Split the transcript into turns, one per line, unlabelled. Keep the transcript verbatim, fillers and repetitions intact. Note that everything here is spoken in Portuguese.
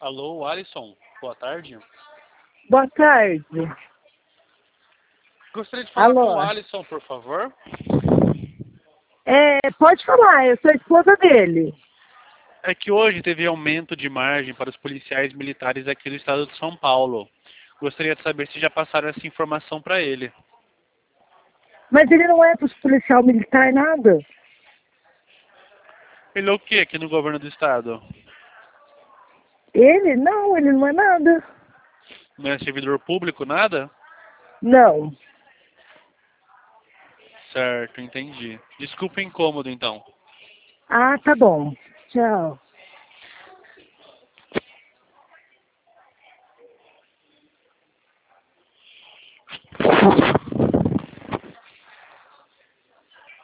Alô, Alisson. Boa tarde.
Boa tarde.
Gostaria de falar
Alô?
com o Alisson, por favor.
É, pode falar, eu sou a esposa dele.
É que hoje teve aumento de margem para os policiais militares aqui do estado de São Paulo. Gostaria de saber se já passaram essa informação para ele.
Mas ele não é dos policial militar, nada.
Ele é o que aqui no governo do estado?
Ele? Não, ele não é nada.
Não é servidor público, nada?
Não.
Certo, entendi. Desculpa o incômodo, então.
Ah, tá bom. Tchau.